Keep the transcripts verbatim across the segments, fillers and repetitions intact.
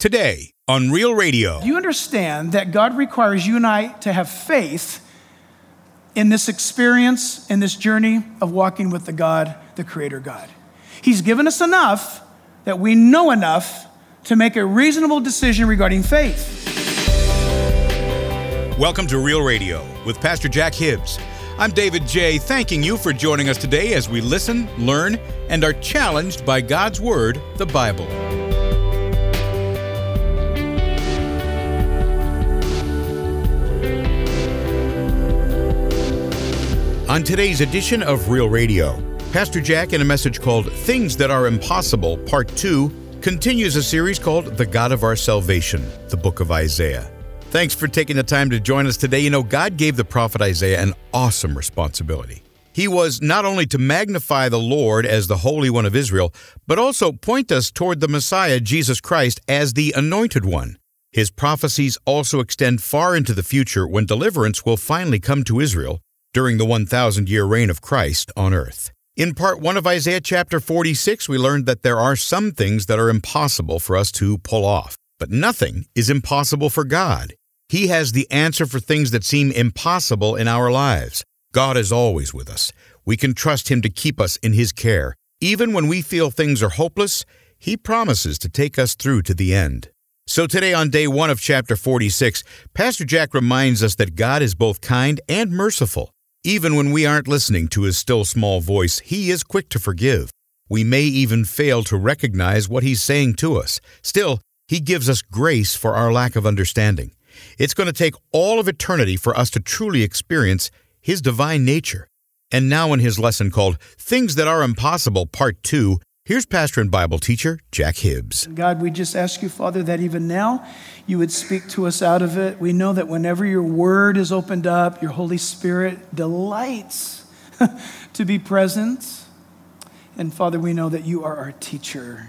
today on Real Radio. Do you understand that God requires you and I to have faith in this experience, in this journey of walking with the God, the Creator God? He's given us enough that we know enough to make a reasonable decision regarding faith. Welcome to Real Radio with Pastor Jack Hibbs. I'm David J., thanking you for joining us today as we listen, learn, and are challenged by God's Word, the Bible. On today's edition of Real Radio, Pastor Jack, in a message called Things That Are Impossible, Part two, continues a series called The God of Our Salvation, the book of Isaiah. Thanks for taking the time to join us today. You know, God gave the prophet Isaiah an awesome responsibility. He was not only to magnify the Lord as the Holy One of Israel, but also point us toward the Messiah, Jesus Christ, as the Anointed One. His prophecies also extend far into the future when deliverance will finally come to Israel during the one thousand year reign of Christ on earth. In part one of Isaiah chapter forty-six, we learned that there are some things that are impossible for us to pull off, but nothing is impossible for God. He has the answer for things that seem impossible in our lives. God is always with us. We can trust Him to keep us in His care. Even when we feel things are hopeless, He promises to take us through to the end. So today on day one of chapter forty-six, Pastor Jack reminds us that God is both kind and merciful. Even when we aren't listening to His still small voice, He is quick to forgive. We may even fail to recognize what He's saying to us. Still, He gives us grace for our lack of understanding. It's going to take all of eternity for us to truly experience His divine nature. And now in his lesson called Things That Are Impossible, Part two, here's pastor and Bible teacher Jack Hibbs. God, we just ask you, Father, that even now you would speak to us out of it. We know that whenever your word is opened up, your Holy Spirit delights to be present. And Father, we know that you are our teacher.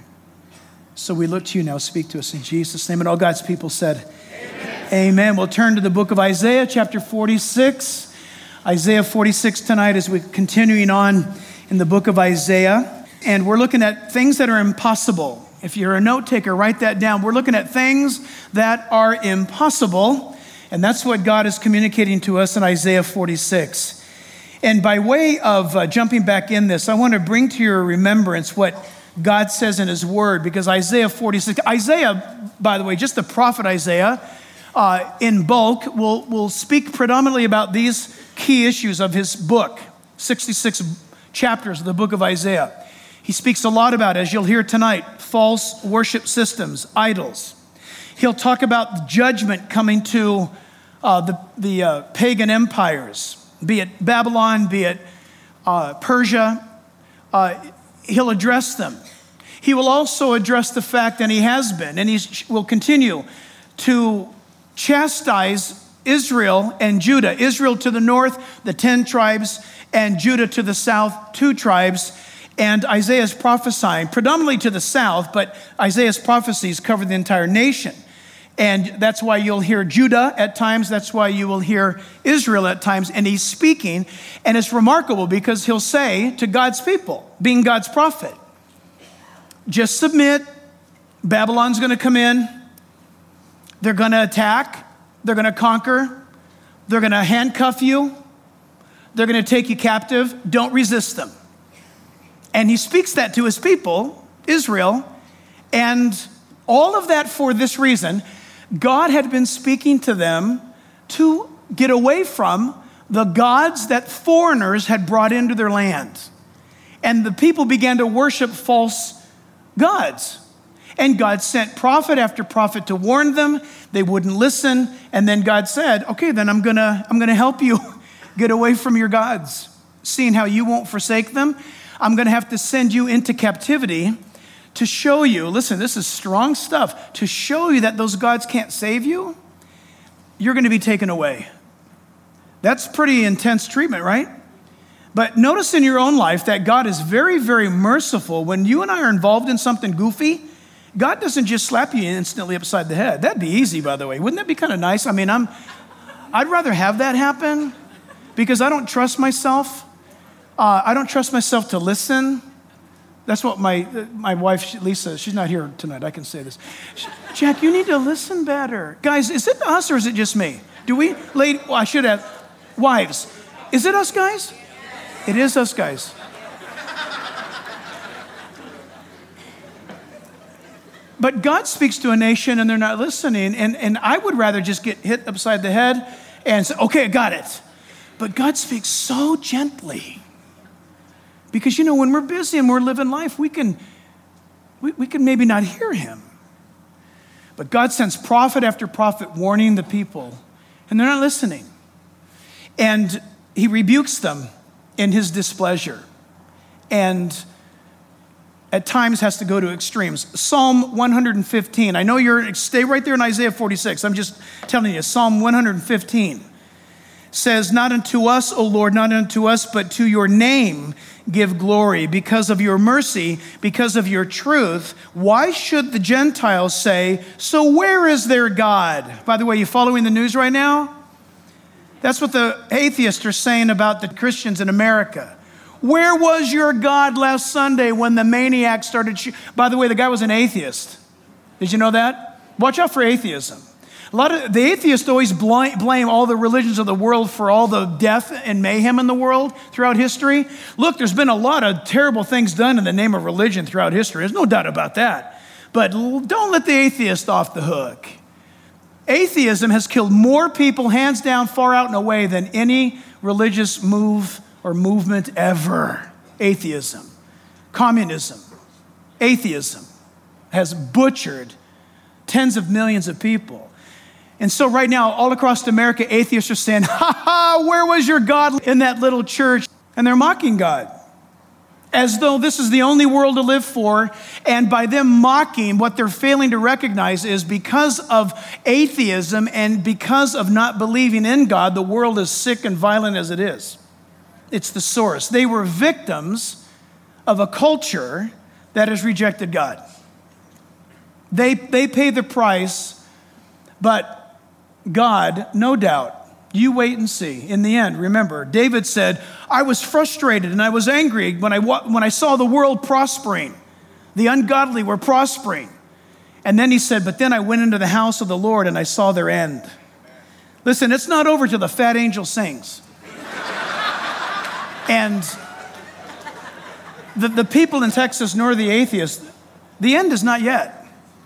So we look to you now. Speak to us in Jesus' name. And all God's people said, Amen. Amen. We'll turn to the book of Isaiah, chapter forty-six. Isaiah forty-six tonight as we're continuing on in the book of Isaiah. And we're looking at things that are impossible. If you're a note taker, write that down. We're looking at things that are impossible. And that's what God is communicating to us in Isaiah forty-six. And by way of uh, jumping back in this, I want to bring to your remembrance what God says in His Word, because Isaiah forty-six, Isaiah, by the way, just the prophet Isaiah, uh, in bulk, will, will speak predominantly about these key issues of his book, sixty-six chapters of the book of Isaiah. He speaks a lot about, as you'll hear tonight, false worship systems, idols. He'll talk about judgment coming to uh, the, the uh, pagan empires, be it Babylon, be it uh, Persia. Uh, he'll address them. He will also address the fact, and he has been, and he will continue to chastise Israel and Judah. Israel to the north, the ten tribes, and Judah to the south, two tribes. And Isaiah is prophesying predominantly to the south, but Isaiah's prophecies cover the entire nation. And that's why you'll hear Judah at times. That's why you will hear Israel at times. And he's speaking. And it's remarkable because he'll say to God's people, being God's prophet, just submit. Babylon's going to come in. They're going to attack. They're going to conquer. They're going to handcuff you. They're going to take you captive. Don't resist them. And he speaks that to his people, Israel, and all of that for this reason. God had been speaking to them to get away from the gods that foreigners had brought into their land. And the people began to worship false gods. And God sent prophet after prophet to warn them. They wouldn't listen. And then God said, okay, then I'm gonna, I'm gonna help you get away from your gods. Seeing how you won't forsake them, I'm going to have to send you into captivity to show you, listen, this is strong stuff, to show you that those gods can't save you. You're going to be taken away. That's pretty intense treatment, right? But notice in your own life that God is very, very merciful. When you and I are involved in something goofy, God doesn't just slap you instantly upside the head. That'd be easy, by the way. Wouldn't that be kind of nice? I mean, I'm, I'd rather have that happen because I don't trust myself. Uh, I don't trust myself to listen. That's what my my wife, Lisa, she's not here tonight. I can say this. Jack, you need to listen better. Guys, is it us or is it just me? Do we, lady, well, I should have, wives. Is it us guys? It is us guys. But God speaks to a nation and they're not listening. And, and I would rather just get hit upside the head and say, okay, I got it. But God speaks so gently. Because, you know, when we're busy and we're living life, we can, we, we can maybe not hear him. But God sends prophet after prophet warning the people, and they're not listening. And he rebukes them in his displeasure. And at times has to go to extremes. Psalm one fifteen. I know you're, stay right there in Isaiah forty-six. I'm just telling you, Psalm one fifteen says, not unto us, O Lord, not unto us, but to your name give glory because of your mercy, because of your truth. Why should the Gentiles say, so where is their God? By the way, you following the news right now? That's what the atheists are saying about the Christians in America. Where was your God last Sunday when the maniac started shooting? By the way, the guy was an atheist. Did you know that? Watch out for atheism. A lot of the atheists always blame all the religions of the world for all the death and mayhem in the world throughout history. Look, there's been a lot of terrible things done in the name of religion throughout history. There's no doubt about that. But don't let the atheist off the hook. Atheism has killed more people, hands down, far out and away, than any religious move or movement ever. Atheism. Communism. Atheism has butchered tens of millions of people. And so right now, all across America, atheists are saying, ha ha, where was your God in that little church? And they're mocking God as though this is the only world to live for. And by them mocking, what they're failing to recognize is because of atheism and because of not believing in God, the world is sick and violent as it is. It's the source. They were victims of a culture that has rejected God. They, they pay the price, but God, no doubt, you wait and see. In the end, remember, David said, I was frustrated and I was angry when I, when I saw the world prospering. The ungodly were prospering. And then he said, but then I went into the house of the Lord and I saw their end. Listen, it's not over till the fat angel sings. And the, the people in Texas, nor the atheists, the end is not yet.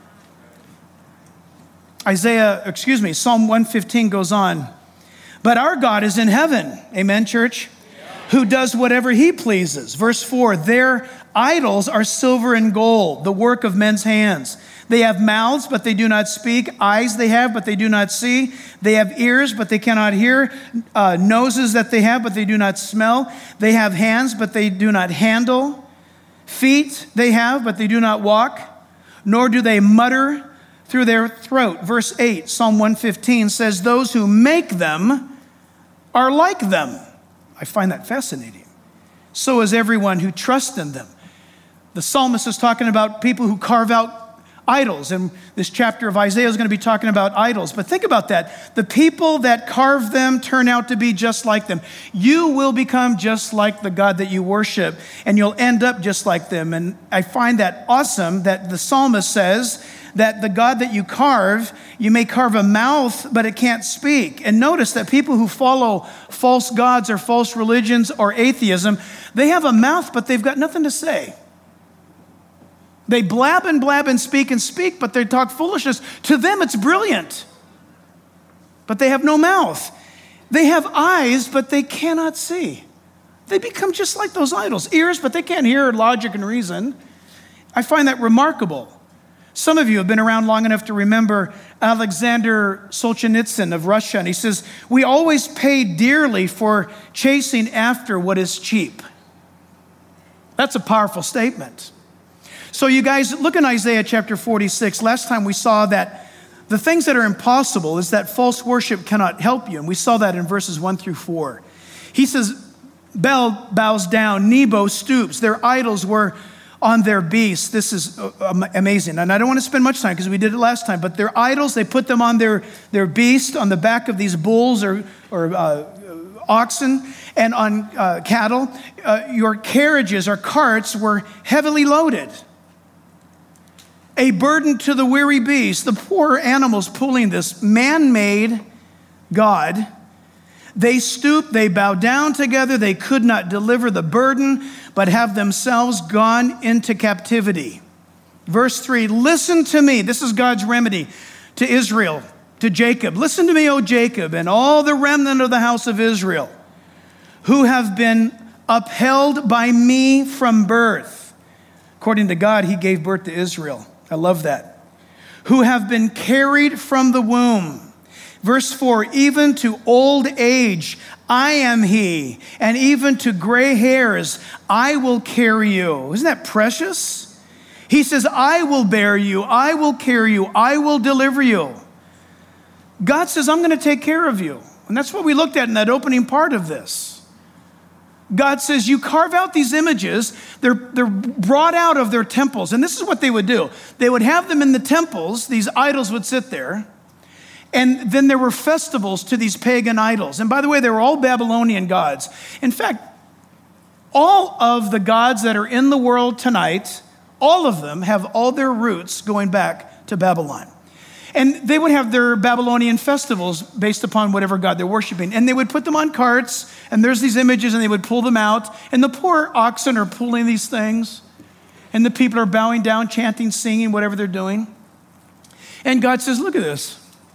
Isaiah, excuse me, Psalm one fifteen goes on. But our God is in heaven, amen, church, who does whatever he pleases. Verse four, their idols are silver and gold, the work of men's hands. They have mouths, but they do not speak. Eyes they have, but they do not see. They have ears, but they cannot hear. Uh, noses that they have, but they do not smell. They have hands, but they do not handle. Feet they have, but they do not walk. Nor do they mutter through their throat. Verse eight, Psalm one fifteen says, those who make them are like them. I find that fascinating. So is everyone who trusts in them. The psalmist is talking about people who carve out idols, and this chapter of Isaiah is going to be talking about idols. But think about that. The people that carve them turn out to be just like them. You will become just like the God that you worship, and you'll end up just like them. And I find that awesome that the psalmist says that the God that you carve, you may carve a mouth, but it can't speak. And notice that people who follow false gods or false religions or atheism, they have a mouth, but they've got nothing to say. They blab and blab and speak and speak, but they talk foolishness. To them, it's brilliant. But they have no mouth. They have eyes, but they cannot see. They become just like those idols. Ears, but they can't hear logic and reason. I find that remarkable. Some of you have been around long enough to remember Alexander Solzhenitsyn of Russia. And he says, we always pay dearly for chasing after what is cheap. That's a powerful statement. So you guys, look in Isaiah chapter forty-six. Last time we saw that the things that are impossible is that false worship cannot help you. And we saw that in verses one through four. He says, Bel bows down, Nebo stoops. Their idols were on their beasts. This is amazing. And I don't want to spend much time because we did it last time. But their idols, they put them on their, their beast, on the back of these bulls or, or uh, oxen and on uh, cattle. Uh, your carriages or carts were heavily loaded. A burden to the weary beast, the poor animals pulling this man-made God. They stooped, they bowed down together. They could not deliver the burden, but have themselves gone into captivity. Verse three, listen to me. This is God's remedy to Israel, to Jacob. Listen to me, O Jacob, and all the remnant of the house of Israel, who have been upheld by me from birth. According to God, he gave birth to Israel. I love that. Who have been carried from the womb. Verse four, even to old age, I am he, and even to gray hairs, I will carry you. Isn't that precious? He says, I will bear you, I will carry you, I will deliver you. God says, I'm going to take care of you. And that's what we looked at in that opening part of this. God says, you carve out these images, they're, they're brought out of their temples. And this is what they would do. They would have them in the temples, these idols would sit there. And then there were festivals to these pagan idols. And by the way, they were all Babylonian gods. In fact, all of the gods that are in the world tonight, all of them have all their roots going back to Babylon. And they would have their Babylonian festivals based upon whatever god they're worshiping. And they would put them on carts, and there's these images, and they would pull them out. And the poor oxen are pulling these things. And the people are bowing down, chanting, singing, whatever they're doing. And God says, look at this.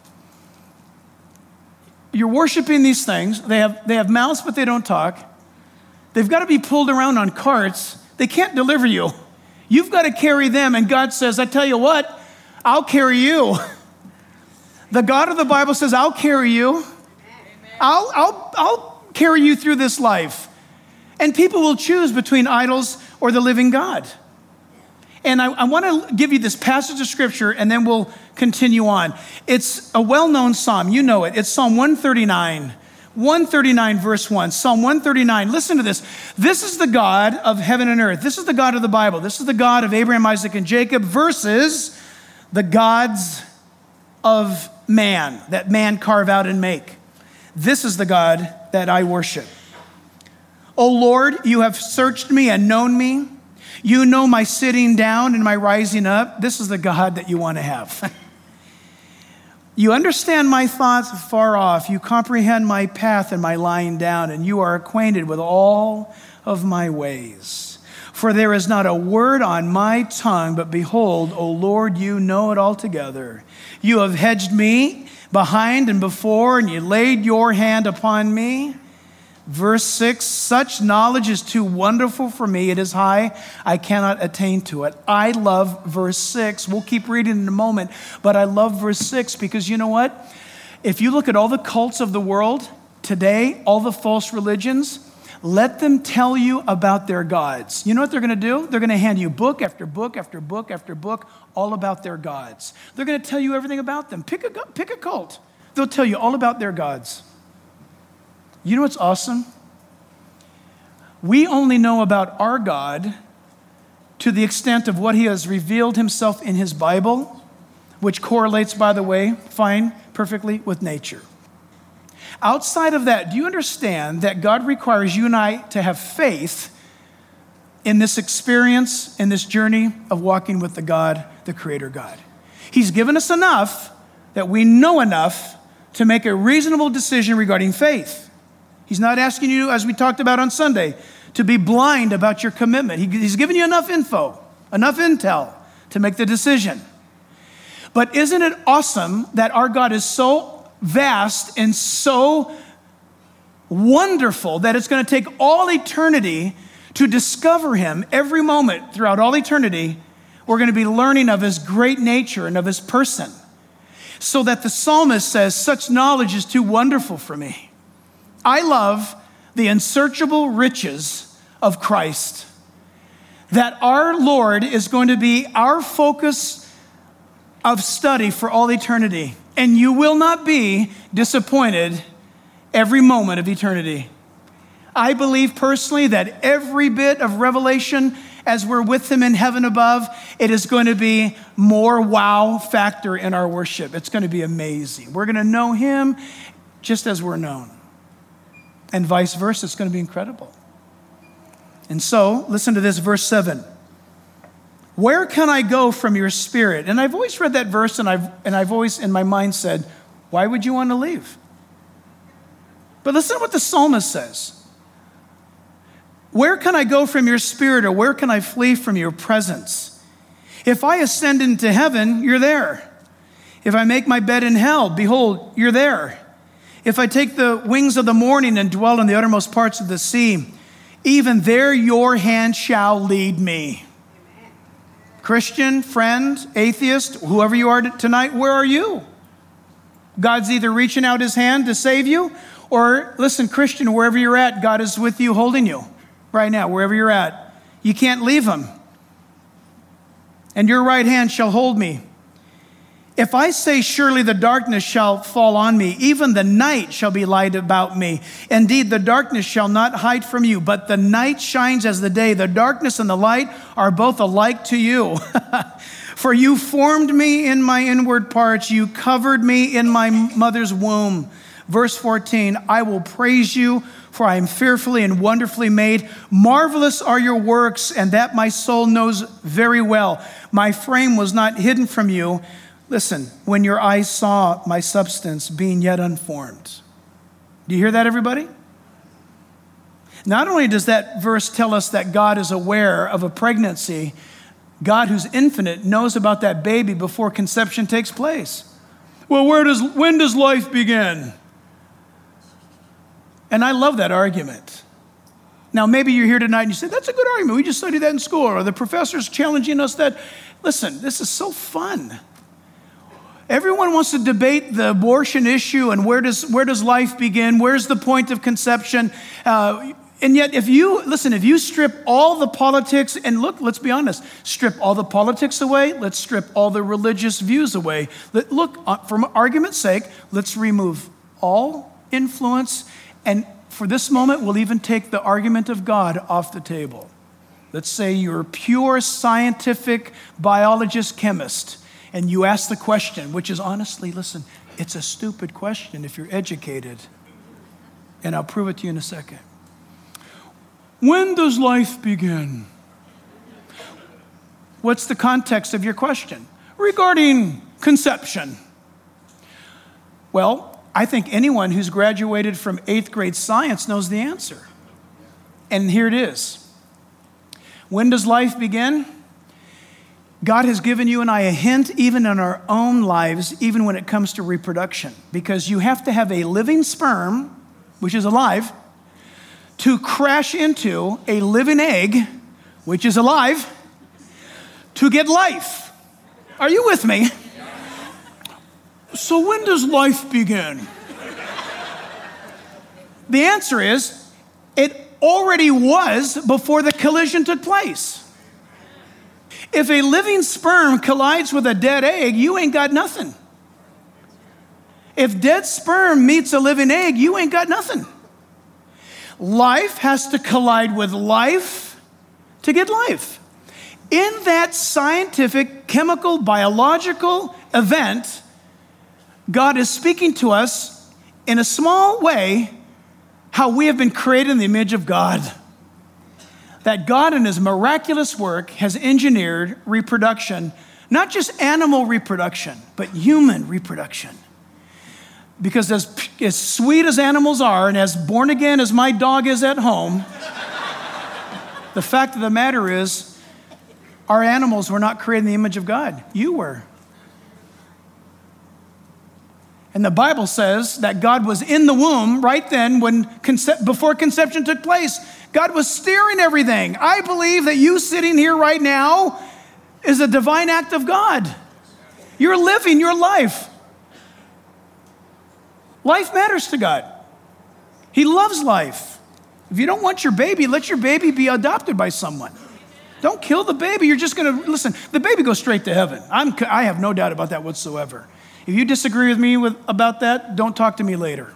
You're worshiping these things. They have, they have mouths, but they don't talk. They've got to be pulled around on carts. They can't deliver you. You've got to carry them. And God says, I tell you what, I'll carry you. The God of the Bible says, I'll carry you. I'll, I'll, I'll carry you through this life. And people will choose between idols or the living God. And I, I want to give you this passage of scripture, and then we'll continue on. It's a well-known psalm. You know it. It's Psalm one thirty-nine. one thirty-nine verse one. Psalm one thirty-nine. Listen to this. This is the God of heaven and earth. This is the God of the Bible. This is the God of Abraham, Isaac, and Jacob versus the gods of man, that man carve out and make. This is the God that I worship. O Lord, you have searched me and known me. You know my sitting down and my rising up. This is the God that you want to have. You understand my thoughts afar off. You comprehend my path and my lying down, and you are acquainted with all of my ways. For there is not a word on my tongue, but behold, O Lord, you know it altogether. You have hedged me behind and before, and you laid your hand upon me. Verse six, such knowledge is too wonderful for me. It is high. I cannot attain to it. I love verse six. We'll keep reading in a moment, but I love verse six because you know what? If you look at all the cults of the world today, all the false religions, let them tell you about their gods. You know what they're going to do? They're going to hand you book after book after book after book all about their gods. They're going to tell you everything about them. Pick a, pick a cult. They'll tell you all about their gods. You know what's awesome? We only know about our God to the extent of what he has revealed himself in his Bible, which correlates, by the way, fine, perfectly with nature. Outside of that, do you understand that God requires you and I to have faith in this experience, in this journey of walking with the God, the Creator God? He's given us enough that we know enough to make a reasonable decision regarding faith. He's not asking you, as we talked about on Sunday, to be blind about your commitment. He, he's given you enough info, enough intel to make the decision. But isn't it awesome that our God is so vast and so wonderful that it's going to take all eternity to discover him every moment throughout all eternity? We're going to be learning of his great nature and of his person. So that the psalmist says, such knowledge is too wonderful for me. I love the unsearchable riches of Christ. That our Lord is going to be our focus of study for all eternity. And you will not be disappointed every moment of eternity. I believe personally that every bit of revelation as we're with him in heaven above, it is going to be more wow factor in our worship. It's going to be amazing. We're going to know him just as we're known. and vice versa. It's going to be incredible. And so, listen to this, verse seven. Where can I go from your spirit? And I've always read that verse, and I've, and I've always in my mind said, why would you want to leave? But listen to what the psalmist says. Where can I go from your spirit, or where can I flee from your presence? If I ascend into heaven, you're there. If I make my bed in hell, behold, you're there. If I take the wings of the morning and dwell in the uttermost parts of the sea, even there your hand shall lead me. Christian, friend, atheist, whoever you are tonight, where are you? God's either reaching out his hand to save you, or listen, Christian, wherever you're at, God is with you, holding you right now, wherever you're at. You can't leave him. And your right hand shall hold me. If I say, surely the darkness shall fall on me, even the night shall be light about me. Indeed, the darkness shall not hide from you, but the night shines as the day. The darkness and the light are both alike to you. For you formed me in my inward parts. You covered me in my mother's womb. Verse fourteen, I will praise you, for I am fearfully and wonderfully made. Marvelous are your works, and that my soul knows very well. My frame was not hidden from you. Listen, when your eyes saw my substance being yet unformed. Do you hear that, everybody? Not only does that verse tell us that God is aware of a pregnancy, God, who's infinite, knows about that baby before conception takes place. Well, where does when does life begin? And I love that argument. Now, maybe you're here tonight and you say, that's a good argument. We just studied that in school, or the professor's challenging us that. Listen, this is so fun. Everyone wants to debate the abortion issue and where does where does life begin? Where's the point of conception? Uh, and yet, if you, listen, if you strip all the politics, and look, let's be honest, strip all the politics away, let's strip all the religious views away. Let, look, uh, for argument's sake, let's remove all influence, and for this moment, we'll even take the argument of God off the table. Let's say you're a pure scientific biologist, chemist, and you ask the question, which is honestly, listen, it's a stupid question if you're educated. And I'll prove it to you in a second. When does life begin? What's the context of your question? Regarding conception. Well, I think anyone who's graduated from eighth grade science knows the answer. And here it is. When does life begin? God has given you and I a hint, even in our own lives, even when it comes to reproduction, because you have to have a living sperm, which is alive, to crash into a living egg, which is alive, to get life. Are you with me? So when does life begin? The answer is, it already was before the collision took place. If a living sperm collides with a dead egg, you ain't got nothing. If dead sperm meets a living egg, you ain't got nothing. Life has to collide with life to get life. In that scientific, chemical, biological event, God is speaking to us in a small way how we have been created in the image of God. That God in his miraculous work has engineered reproduction, not just animal reproduction, but human reproduction. Because as, as sweet as animals are, and as born again as my dog is at home, the fact of the matter is, our animals were not created in the image of God. You were. And the Bible says that God was in the womb right then when conce- before conception took place. God was steering everything. I believe that you sitting here right now is a divine act of God. You're living your life. Life matters to God. He loves life. If you don't want your baby, let your baby be adopted by someone. Don't kill the baby. You're just going to, listen, the baby goes straight to heaven. I'm, I have no doubt about that whatsoever. If you disagree with me with, about that, don't talk to me later.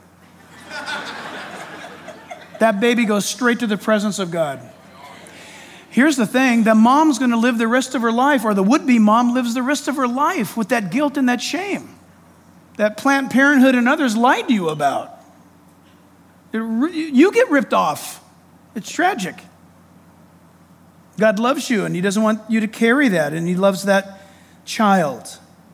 That baby goes straight to the presence of God. Here's the thing, the mom's going to live the rest of her life, or the would-be mom lives the rest of her life with that guilt and that shame that Planned Parenthood and others lied to you about. You get ripped off. It's tragic. God loves you, and he doesn't want you to carry that, and he loves that child.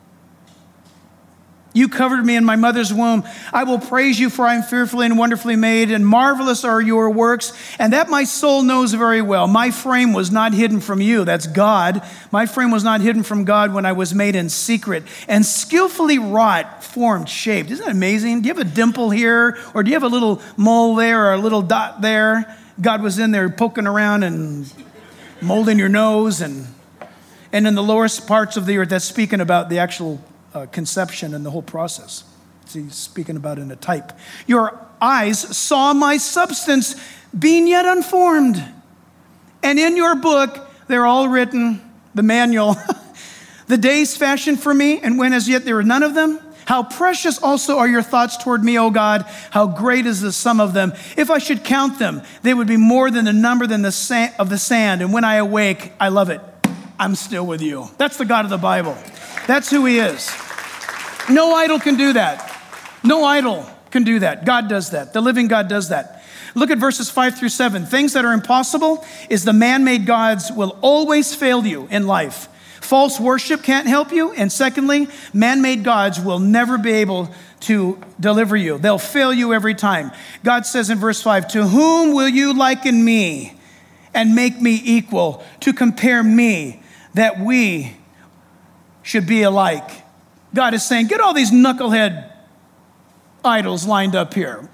You covered me in my mother's womb. I will praise you, for I am fearfully and wonderfully made, and marvelous are your works, and that my soul knows very well. My frame was not hidden from you. That's God. My frame was not hidden from God when I was made in secret and skillfully wrought, formed, shaped. Isn't that amazing? Do you have a dimple here, or do you have a little mole there or a little dot there? God was in there poking around and molding your nose, and, and in the lowest parts of the earth. That's speaking about the actual Uh, conception and the whole process. So he's speaking about in a type. Your eyes saw my substance being yet unformed. And in your book, they're all written, the manual, the days fashioned for me, and when as yet there were none of them. How precious also are your thoughts toward me, O God. How great is the sum of them. If I should count them, they would be more than the number than the sand, of the sand. And when I awake, I love it. I'm still with you. That's the God of the Bible. That's who he is. No idol can do that. No idol can do that. God does that. The living God does that. Look at verses five through seven. Things that are impossible is the man-made gods will always fail you in life. False worship can't help you. And secondly, man-made gods will never be able to deliver you. They'll fail you every time. God says in verse five, to whom will you liken me and make me equal, to compare me that we should be alike? God is saying, get all these knucklehead idols lined up here.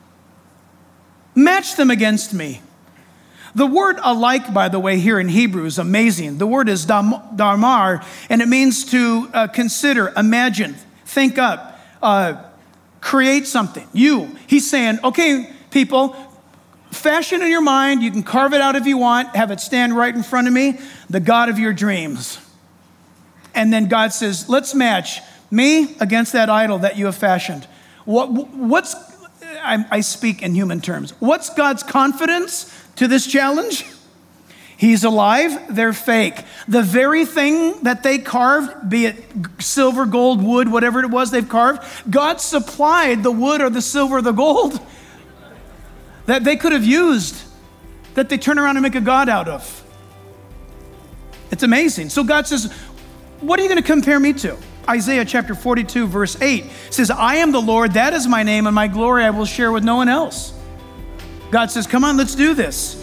Match them against me. The word alike, by the way, here in Hebrew is amazing. The word is damar, and it means to uh, consider, imagine, think up, uh, create something. You, he's saying, okay, people, fashion in your mind. You can carve it out if you want, have it stand right in front of me, the God of your dreams. And then God says, let's match me against that idol that you have fashioned. What, what's, I, I speak in human terms. What's God's confidence to this challenge? He's alive, they're fake. The very thing that they carved, be it silver, gold, wood, whatever it was they've carved, God supplied the wood or the silver or the gold that they could have used, that they turn around and make a God out of. It's amazing. So God says, what are you going to compare me to? Isaiah chapter forty-two, verse eight says, I am the Lord, that is my name, and my glory I will share with no one else. God says, come on, let's do this.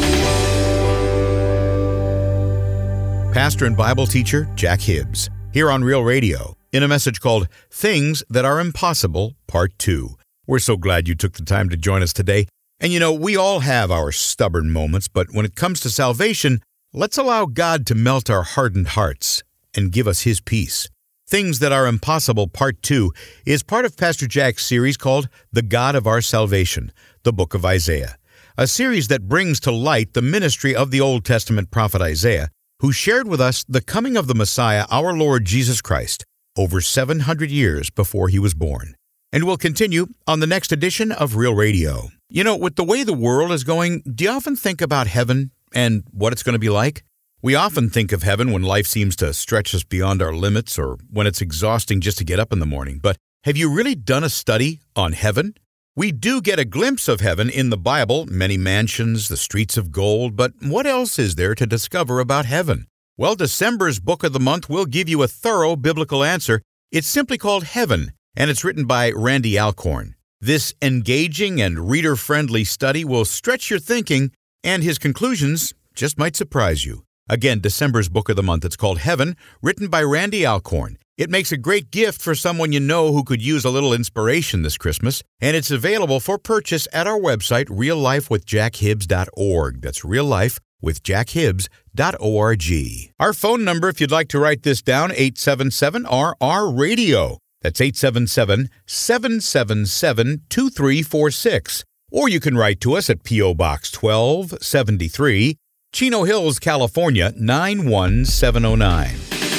Pastor and Bible teacher Jack Hibbs, here on Real Radio, in a message called Things That Are Impossible, Part two. We're so glad you took the time to join us today. And you know, we all have our stubborn moments, but when it comes to salvation, let's allow God to melt our hardened hearts and give us his peace. Things That Are Impossible, Part two, is part of Pastor Jack's series called The God of Our Salvation, the Book of Isaiah, a series that brings to light the ministry of the Old Testament prophet Isaiah, who shared with us the coming of the Messiah, our Lord Jesus Christ, over seven hundred years before he was born. And we'll continue on the next edition of Real Radio. You know, with the way the world is going, do you often think about heaven and what it's going to be like? We often think of heaven when life seems to stretch us beyond our limits or when it's exhausting just to get up in the morning. But have you really done a study on heaven? We do get a glimpse of heaven in the Bible, many mansions, the streets of gold, but what else is there to discover about heaven? Well, December's book of the month will give you a thorough biblical answer. It's simply called Heaven, and it's written by Randy Alcorn. This engaging and reader-friendly study will stretch your thinking, and his conclusions just might surprise you. Again, December's book of the month, it's called Heaven, written by Randy Alcorn. It makes a great gift for someone you know who could use a little inspiration this Christmas, and it's available for purchase at our website, real life with jack hibbs dot org. That's real life with jack hibbs dot org. Our phone number, if you'd like to write this down, eight seven seven R R radio. That's eight seven seven, seven seven seven, two three four six. Or you can write to us at P O Box twelve seventy-three, Chino Hills, California, nine one seven oh nine.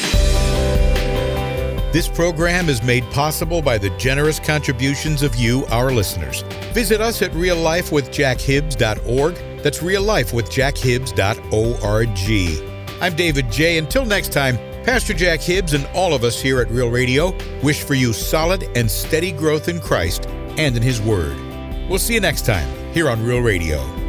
This program is made possible by the generous contributions of you, our listeners. Visit us at real life with jack hibbs dot org. That's real life with jack hibbs dot org. I'm David J. Until next time, Pastor Jack Hibbs and all of us here at Real Radio wish for you solid and steady growth in Christ and in His Word. We'll see you next time here on Real Radio.